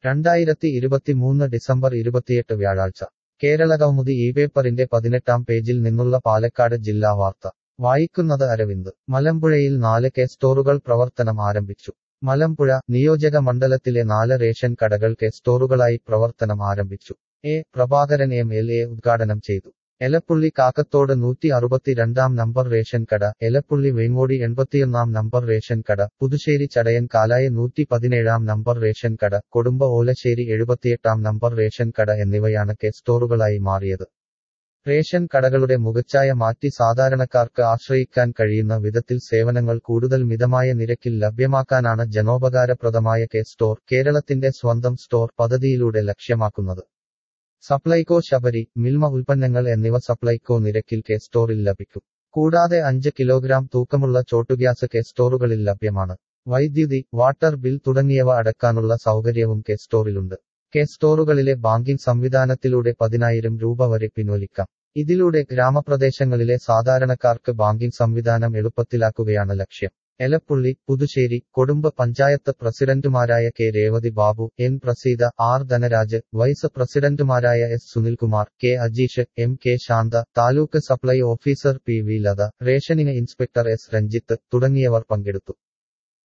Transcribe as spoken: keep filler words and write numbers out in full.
രണ്ടായിരത്തി ഇരുപത്തിമൂന്ന് ഡിസംബർ ഇരുപത്തിയെട്ട് വ്യാഴാഴ്ച കേരളകൗമുദി ഈ പേപ്പറിന്റെ പതിനെട്ടാം പേജിൽ നിന്നുള്ള പാലക്കാട് ജില്ലാ വാർത്ത വായിക്കുന്നത് അരവിന്ദ്. മലമ്പുഴയിൽ നാല് കെ സ്റ്റോറുകൾ പ്രവർത്തനം ആരംഭിച്ചു. മലമ്പുഴ നിയോജക മണ്ഡലത്തിലെ നാല് റേഷൻ കടകൾ കെ സ്റ്റോറുകളായി പ്രവർത്തനം ആരംഭിച്ചു. A Prabhakaran M L A ഉദ്ഘാടനം ചെയ്തു. എലപ്പുള്ളി കാക്കത്തോട് നൂറ്റി അറുപത്തിരണ്ടാം നമ്പർ റേഷൻ കട, എലപ്പുള്ളി വെങ്ങോടി എൺപത്തിയൊന്നാം നമ്പർ റേഷൻ കട, പുതുശ്ശേരി ചടയൻ കാലായ നൂറ്റി പതിനേഴാം നമ്പർ റേഷൻ കട, കൊടുമ്പ ഓലശ്ശേരി എഴുപത്തിയെട്ടാം നമ്പർ റേഷൻ കട എന്നിവയാണ് കെ സ്റ്റോറുകളായി മാറിയത്. റേഷൻ കടകളുടെ മുഖച്ഛായ മാറ്റി സാധാരണക്കാർക്ക് ആശ്രയിക്കാൻ കഴിയുന്ന വിധത്തിൽ സേവനങ്ങൾ കൂടുതൽ മിതമായ നിരക്കിൽ ലഭ്യമാക്കാനാണ് ജനോപകാരപ്രദമായ കെ സ്റ്റോർ, കേരളത്തിന്റെ സ്വന്തം സ്റ്റോർ പദ്ധതിയിലൂടെ ലക്ഷ്യമാക്കുന്നത്. സപ്ലൈകോ ശബരി, മിൽമ ഉൽപ്പന്നങ്ങൾ എന്നിവ സപ്ലൈകോ നിരക്കിൽ കെ സ്റ്റോറിൽ ലഭിക്കും. കൂടാതെ അഞ്ച് കിലോഗ്രാം തൂക്കമുള്ള ചോട്ടുഗ്യാസ് കെ സ്റ്റോറുകളിൽ ലഭ്യമാണ്. വൈദ്യുതി, വാട്ടർ ബിൽ തുടങ്ങിയവ അടക്കാനുള്ള സൗകര്യവും കെ സ്റ്റോറിലുണ്ട്. കെ സ്റ്റോറുകളിലെ ബാങ്കിംഗ് സംവിധാനത്തിലൂടെ പതിനായിരം രൂപ വരെ പിൻവലിക്കാം. ഇതിലൂടെ ഗ്രാമപ്രദേശങ്ങളിലെ സാധാരണക്കാർക്ക് ബാങ്കിംഗ് സംവിധാനം എളുപ്പത്തിലാക്കുകയാണ് ലക്ഷ്യം. എലപ്പുള്ളി, പുതുശ്ശേരി, കൊടുമ്പ് പഞ്ചായത്ത് പ്രസിഡന്റുമാരായ K Revathi Babu, N Praseetha, R Dhanaraj, vice പ്രസിഡന്റുമാരായ S Sunilkumar, K Ajeesh, M K Santha, taluk supply officer P V Latha, rationing inspector S Ranjith തുടങ്ങിയവർ പങ്കെടുത്തു.